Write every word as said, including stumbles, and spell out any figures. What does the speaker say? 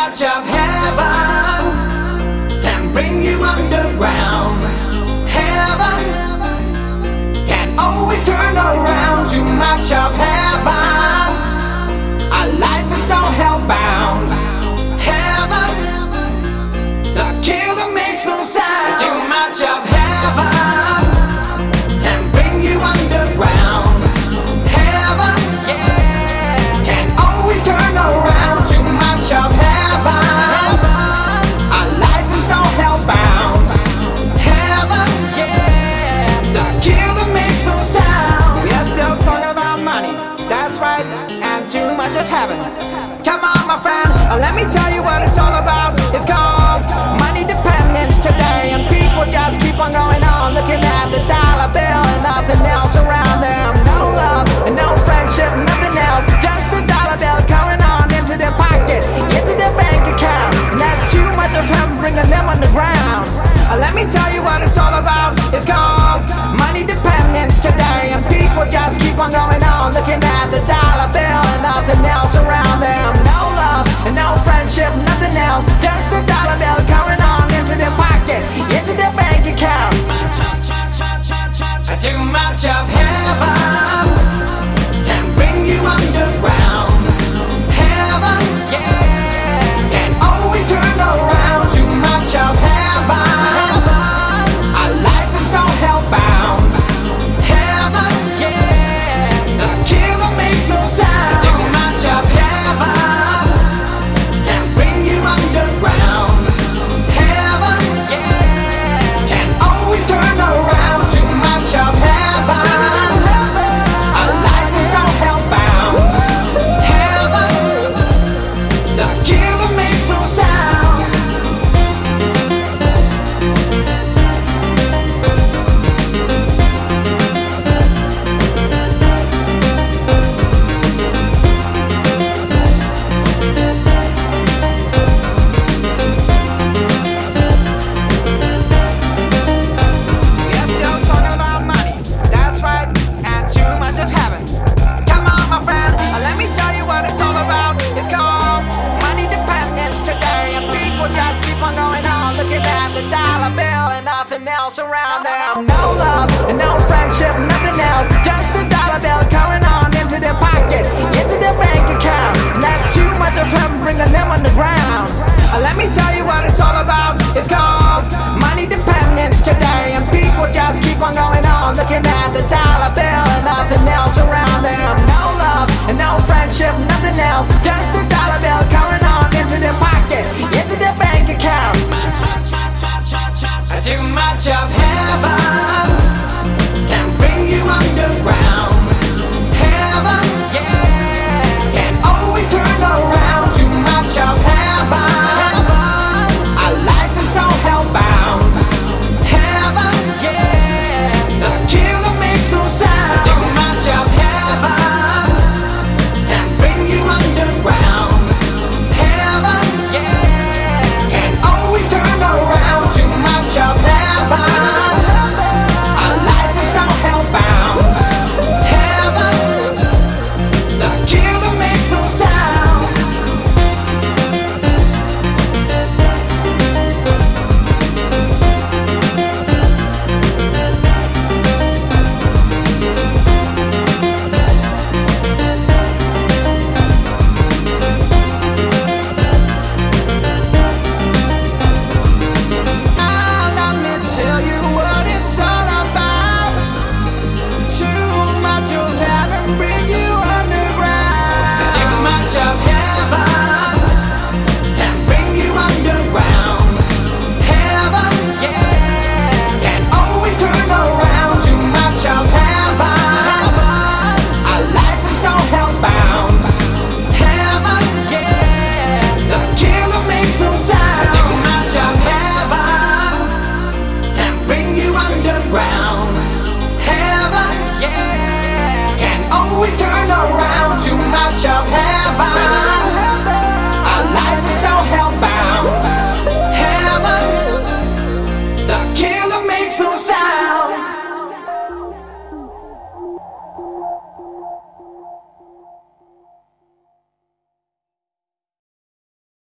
much of heaven can bring you underground. Heaven can always turn around. Too much of heaven, our life is so hellbound. Heaven, the killer makes no sound. Too much of heaven can bring you underground. Heaven, yeah, can always turn around. Too much of heaven, our life is so hellbound. Heaven, yeah, the killer makes no sound. We are still talking about money, that's right, and too much of heaven. Come on, my friend, let me tell you what it's all about. It's called